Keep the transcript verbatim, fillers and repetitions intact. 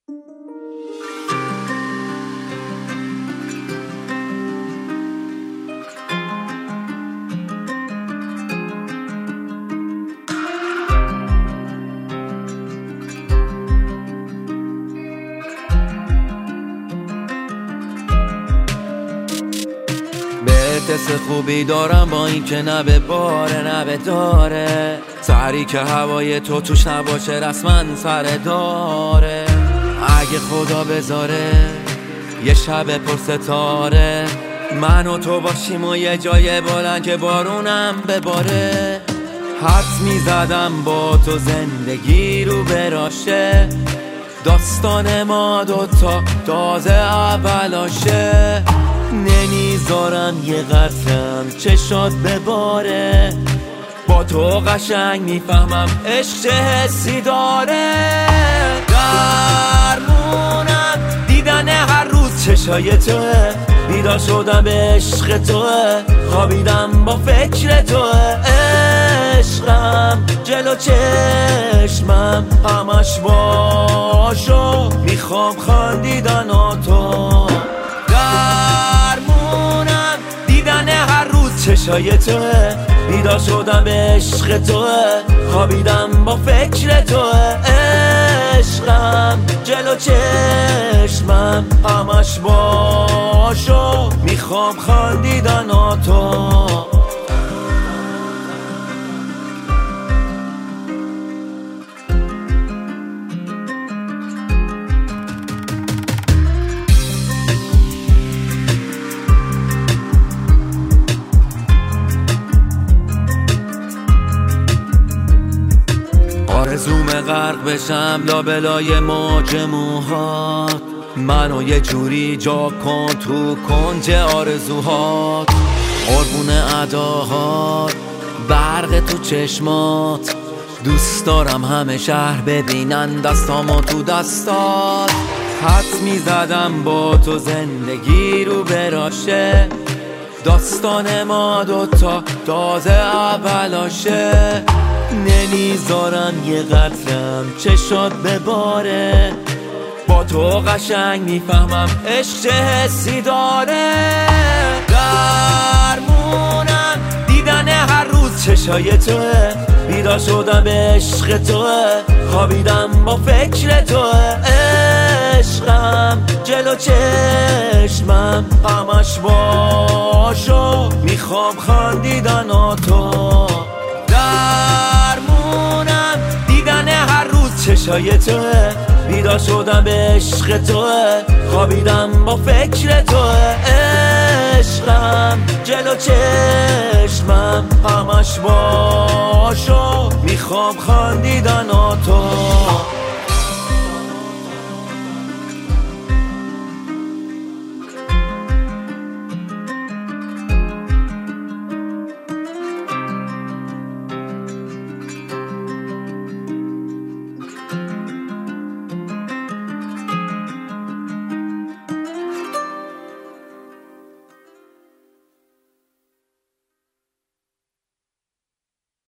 حس خوبی دارم با این که نه به باره نه به داره سری که هوای تو توش نباشه رسما سر داره. اگه خدا بذاره یه شب پر ستاره من و تو باشیم و یه جای بلند که بارونم بباره، حدس میزدم با تو زندگی رو براشه، داستان ما دوتا تازه اولاشه. نمیذارم یه قطرم چشات بباره، با تو قشنگ میفهمم عشق حسی داره. درمونم دیدن هر روز چشای توه، بیدار شدم به عشق توه، خوابیدم با فکر توه. عشقم جلو چشمم همش باشو، میخوام خندیدن تو. درمونم دیدن هر روز چشای توه، بیدار شدم به عشق توه، خوابیدم با فکر توه. عشقم جلو چشمم همش باشو، میخوام خندیدن تو. آرزوم غرق بشم لابلای موج موهات، منو یه جوری جا کن تو کنج آرزوهات. قربون اداهات برق تو چشمات، دوست دارم همه شهر ببینن دستامو تو دستات. حدس میزدم با تو زندگی رو براشه، داستان ما دوتا تازه اولاشه. نمیذارم یه قطرم چشات بباره، با تو قشنگ میفهمم عشق حسی داره. درمونم دیدن هر روز چشای توه، بیدار شدم به عشق توه، خوابیدم با فکر توه. عشقم جلو چشمم همش باشو، میخوام خندیدن تو. درمونم دیدن هر روز چشای توه، بیدار شدم به عشق توه، خوابیدم با فکر توه. عشقم جلو چشمم همش باشو، میخوام خندیدن تو.